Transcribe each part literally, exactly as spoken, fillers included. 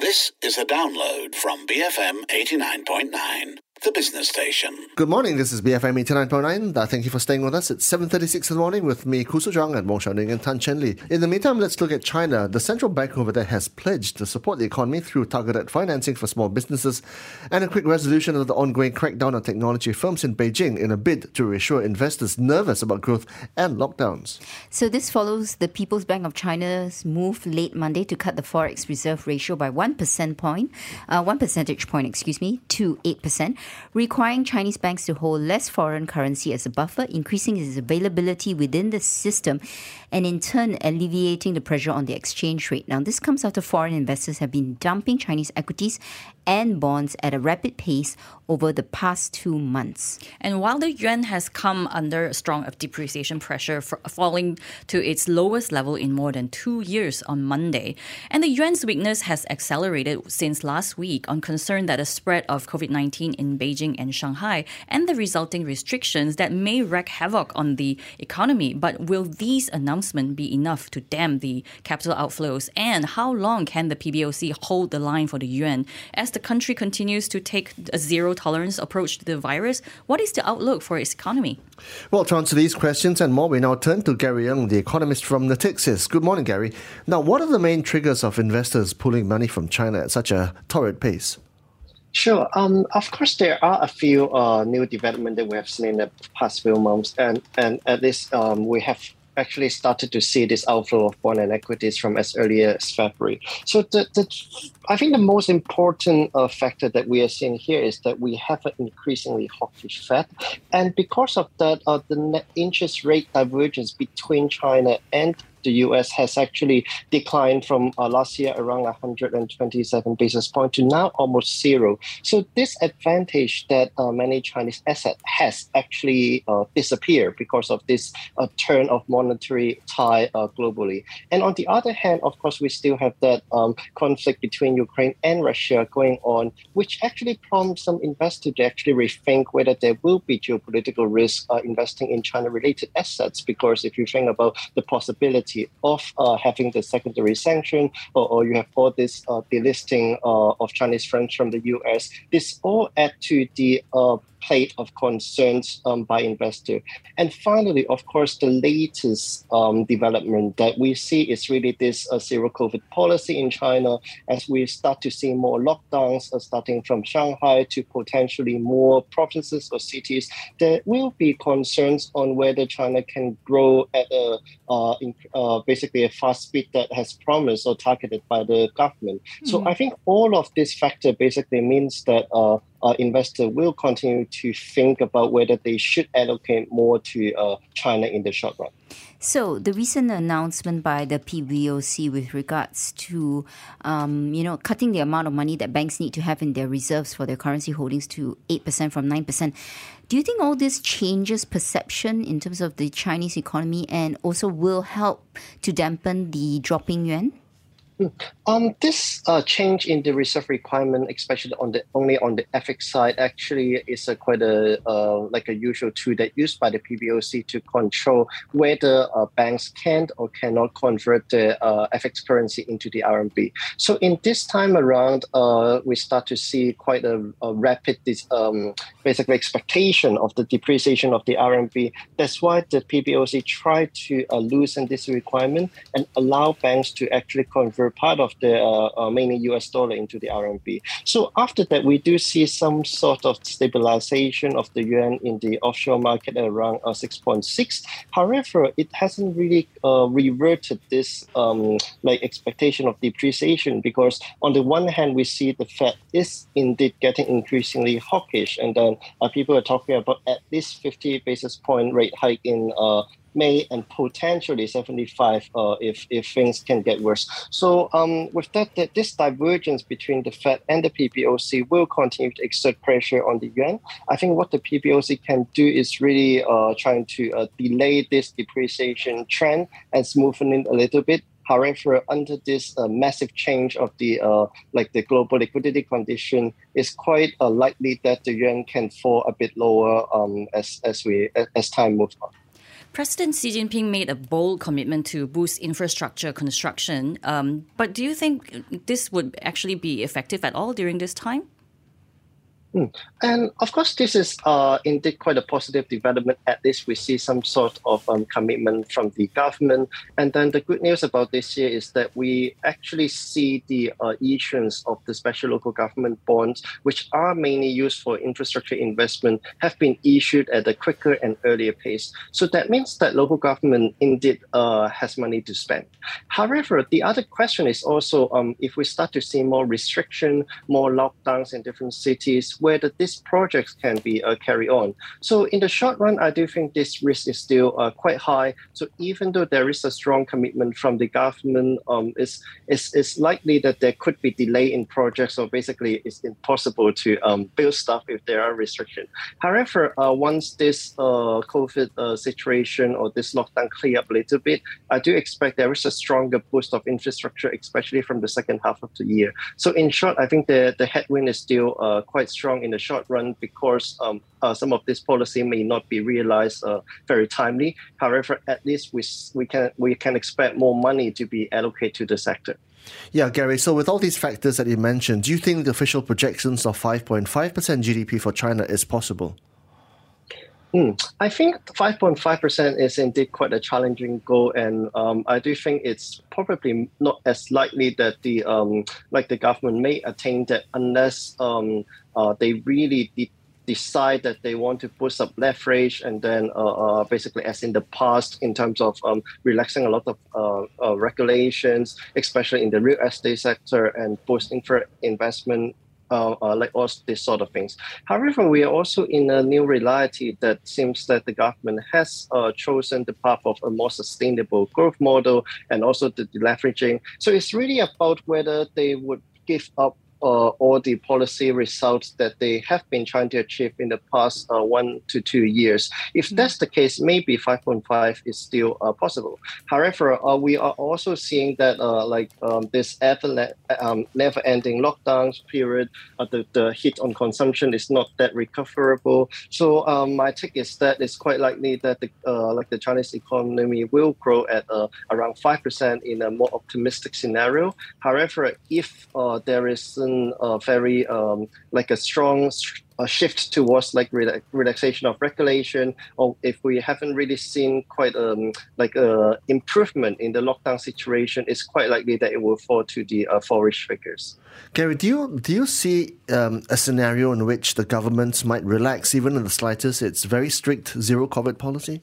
This is a download from B F M eighty-nine point nine, the business station. Good morning, this is B F M eighty-nine point nine. Uh, thank you for staying with us. It's seven thirty-six in the morning with me, Khoo Su Zhang, and Wong Xiaoning and Tan Chen Li. In the meantime, let's look at China. The central bank over there has pledged to support the economy through targeted financing for small businesses and a quick resolution of the ongoing crackdown on technology firms in Beijing in a bid to reassure investors nervous about growth and lockdowns. So this follows the People's Bank of China's move late Monday to cut the forex reserve ratio by one percent point, uh, one percentage point, excuse me, to eight percent, requiring Chinese banks to hold less foreign currency as a buffer, increasing its availability within the system, and in turn alleviating the pressure on the exchange rate. Now, this comes after foreign investors have been dumping Chinese equities and bonds at a rapid pace over the past two months. And while the yuan has come under strong depreciation pressure, for falling to its lowest level in more than two years on Monday, and the yuan's weakness has accelerated since last week on concern that the spread of COVID nineteen in Beijing and Shanghai and the resulting restrictions that may wreak havoc on the economy. But will these announcements be enough to dam the capital outflows? And how long can the P B O C hold the line for the yuan as the country continues to take a zero tolerance approach to the virus? What is the outlook for its economy? Well, to answer these questions and more, we now turn to Gary Young, the economist from Natixis. Good morning, Gary. Now, what are the main triggers of investors pulling money from China at such a torrid pace? Sure. Um, of course, there are a few uh, new developments that we have seen in the past few months, and, and at least um, we have actually started to see this outflow of bond and equities from as early as February. So the, the, I think the most important uh, factor that we are seeing here is that we have an increasingly hawkish Fed. And because of that, uh, the net interest rate divergence between China and the U S has actually declined from uh, last year around one hundred twenty-seven basis points to now almost zero. So this advantage that uh, many Chinese assets has actually uh, disappeared because of this uh, turn of monetary tide uh, globally. And on the other hand, of course, we still have that um, conflict between Ukraine and Russia going on, which actually prompts some investors to actually rethink whether there will be geopolitical risk uh, investing in China-related assets. Because if you think about the possibility of uh, having the secondary sanction, or, or you have all this uh, delisting uh, of Chinese firms from the U S, this all add to the uh, plate of concerns um, by investors. And finally, of course, the latest um, development that we see is really this uh, zero COVID policy in China, as we start to see more lockdowns uh, starting from Shanghai to potentially more provinces or cities. There will be concerns on whether China can grow at a uh, in, uh, basically a fast speed that has promised or targeted by the government. Mm-hmm. So I think all of this factor basically means that uh, Uh, investors will continue to think about whether they should allocate more to uh, China in the short run. So the recent announcement by the P B O C with regards to, um, you know, cutting the amount of money that banks need to have in their reserves for their currency holdings to eight percent from nine percent. Do you think all this changes perception in terms of the Chinese economy and also will help to dampen the dropping yuan? Um, this uh, change in the reserve requirement, especially on the only on the F X side, actually is a quite a uh, like a usual tool that used by the P B O C to control whether uh, banks can or cannot convert the uh, F X currency into the R M B. So in this time around, uh, we start to see quite a, a rapid this um, basically expectation of the depreciation of the R M B. That's why the P B O C tried to uh, loosen this requirement and allow banks to actually convert part of the uh, uh, mainly U S dollar into the R M B. So after that, we do see some sort of stabilization of the yuan in the offshore market at around uh, six point six. However, it hasn't really uh, reverted this um, like expectation of depreciation, because on the one hand, we see the Fed is indeed getting increasingly hawkish, and then uh, people are talking about at least fifty basis point rate hike in uh, May and potentially seventy-five uh, if, if things can get worse. So um, with that, that, this divergence between the Fed and the P B O C will continue to exert pressure on the yuan. I think what the P B O C can do is really uh, trying to uh, delay this depreciation trend and smoothen it a little bit. However, under this uh, massive change of the uh, like the global liquidity condition, it's quite uh, likely that the yuan can fall a bit lower um, as as we as time moves on. President Xi Jinping made a bold commitment to boost infrastructure construction. Um, but do you think this would actually be effective at all during this time? Mm. And of course, this is uh, indeed quite a positive development. At least we see some sort of um, commitment from the government. And then the good news about this year is that we actually see the uh, issuance of the special local government bonds, which are mainly used for infrastructure investment, have been issued at a quicker and earlier pace. So that means that local government indeed uh, has money to spend. However, the other question is also um, if we start to see more restriction, more lockdowns in different cities, whether these projects can be uh, carried on. So in the short run, I do think this risk is still uh, quite high. So even though there is a strong commitment from the government, um, it's, it's, it's likely that there could be delay in projects, or basically it's impossible to um, build stuff if there are restrictions. However, uh, once this uh, COVID uh, situation or this lockdown clear up a little bit, I do expect there is a stronger boost of infrastructure, especially from the second half of the year. So in short, I think the, the headwind is still uh, quite strong in the short run because um, uh, some of this policy may not be realized uh, very timely. However, at least we we can we can expect more money to be allocated to the sector. Yeah, Gary, so with all these factors that you mentioned, do you think the official projections of five point five percent G D P for China is possible? Mm, I think five point five percent is indeed quite a challenging goal, and um, I do think it's probably not as likely that the um, like the government may attain that unless um, uh, they really de- decide that they want to boost up leverage, and then uh, uh, basically, as in the past, in terms of um, relaxing a lot of uh, uh, regulations, especially in the real estate sector, and boosting for investment. Uh, uh, like all these sort of things. However, we are also in a new reality that seems that the government has uh, chosen the path of a more sustainable growth model and also the deleveraging. So it's really about whether they would give up Uh, all the policy results that they have been trying to achieve in the past uh, one to two years. If mm-hmm. that's the case, maybe five point five is still uh, possible. However, uh, we are also seeing that uh, like um, this ever, um, never-ending lockdowns period, uh, the, the hit on consumption is not that recoverable. So um, my take is that it's quite likely that the, uh, like the Chinese economy will grow at uh, around five percent in a more optimistic scenario. However, if uh, there is a very um, like a strong a shift towards like re- relaxation of regulation, or if we haven't really seen quite um, like a improvement in the lockdown situation, it's quite likely that it will fall to the uh, fallish figures. Gary, do you do you see um, a scenario in which the government might relax even in the slightest its very strict zero COVID policy?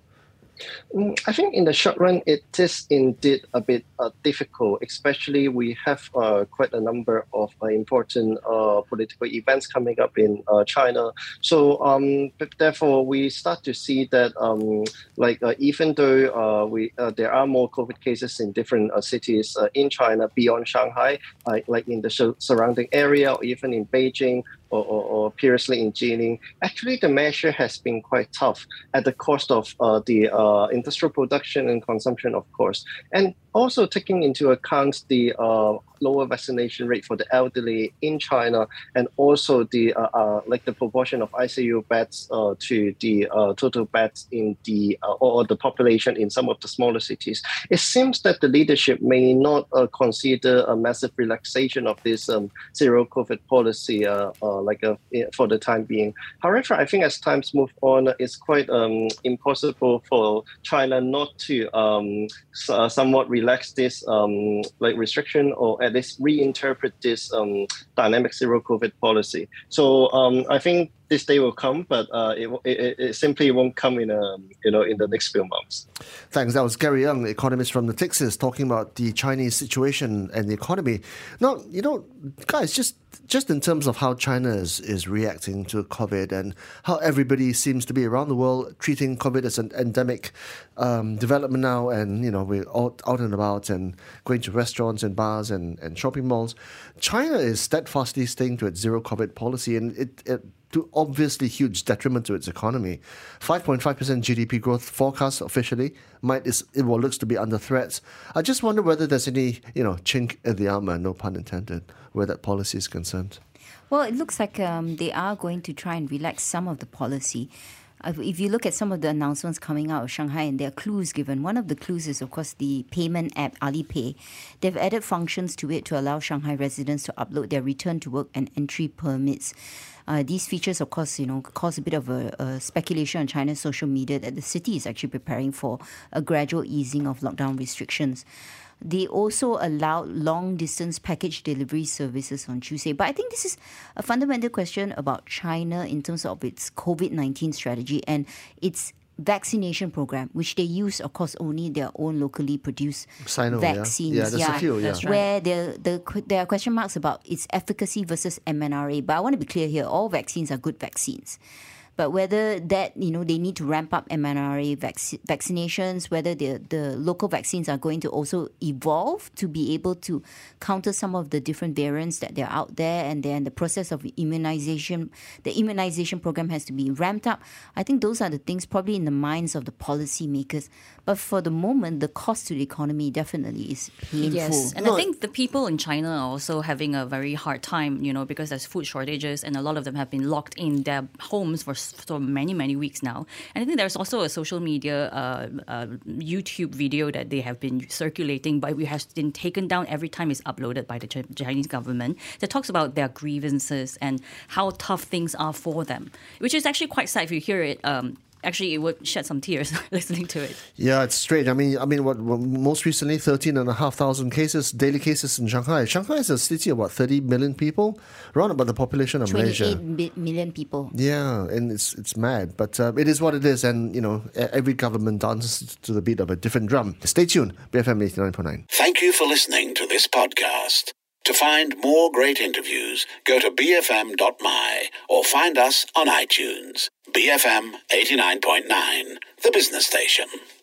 I think in the short run, it is indeed a bit uh, difficult, especially we have uh, quite a number of uh, important uh, political events coming up in uh, China. So um, therefore, we start to see that um, like uh, even though uh, we uh, there are more COVID cases in different uh, cities uh, in China beyond Shanghai, uh, like in the sh- surrounding area or even in Beijing, Or, or, or previously in Jilin, actually the measure has been quite tough at the cost of uh, the uh, industrial production and consumption, of course. And also taking into account the uh, lower vaccination rate for the elderly in China, and also the uh, uh, like the proportion of I C U beds uh, to the uh, total beds in the uh, or the population in some of the smaller cities, it seems that the leadership may not uh, consider a massive relaxation of this um, zero COVID policy uh, uh, like a, for the time being. However, I think as times move on, it's quite um, impossible for China not to um, uh, somewhat relax this um, like restriction, or at least reinterpret this um, dynamic zero COVID policy. So um, I think this day will come, but uh, it, it, it simply won't come in a, you know in the next few months. Thanks. That was Gary Young, economist from Natixis, talking about the Chinese situation and the economy. Now, you know, guys, just just in terms of how China is, is reacting to COVID and how everybody seems to be around the world treating COVID as an endemic um, development now, and, you know, we're all out and about and going to restaurants and bars and, and shopping malls. China is steadfastly staying to its zero COVID policy, and it, it to obviously huge detriment to its economy. five point five percent G D P growth forecast officially might is it what looks to be under threat. I just wonder whether there's any, you know, chink in the armor, no pun intended, where that policy is concerned. Well, it looks like um, they are going to try and relax some of the policy. if you look at some of the announcements coming out of Shanghai and there are clues given, one of the clues is, of course, the payment app Alipay. They've added functions to it to allow Shanghai residents to upload their return to work and entry permits. Uh, these features, of course, you know, cause a bit of a, a speculation on China's social media that the city is actually preparing for a gradual easing of lockdown restrictions. They also allowed long-distance package delivery services on Tuesday. But I think this is a fundamental question about China in terms of its COVID nineteen strategy and its vaccination program, which they use, of course, only their own locally produced Sino, vaccines. Yeah, yeah, there's yeah. a few, yeah. That's right. Where the, the, there are question marks about its efficacy versus M N R A. But I want to be clear here, all vaccines are good vaccines. But whether that, you know, they need to ramp up M N R A vac- vaccinations, whether the, the local vaccines are going to also evolve to be able to counter some of the different variants that they're out there, and then the process of immunization, the immunization program has to be ramped up. I think those are the things probably in the minds of the policymakers. But for the moment, the cost to the economy definitely is painful. Yes, and I think the people in China are also having a very hard time, you know, because there's food shortages and a lot of them have been locked in their homes for for many, many weeks now. And I think there's also a social media uh, uh, YouTube video that they have been circulating, but it has been taken down every time it's uploaded by the Ch- Chinese government, that talks about their grievances and how tough things are for them, which is actually quite sad if you hear it. Um, Actually, it would shed some tears listening to it. Yeah, it's strange. I mean, I mean, what, what most recently, thirteen and a half thousand cases, daily cases in Shanghai. Shanghai is a city of what, thirty million people, around about the population of Malaysia. twenty-eight million people. Yeah, and it's it's mad, but uh, it is what it is, and you know, every government dances to the beat of a different drum. Stay tuned, B F M eighty-nine point nine. Thank you for listening to this podcast. To find more great interviews, go to b f m dot m y or find us on iTunes. B F M eighty-nine point nine, the business station.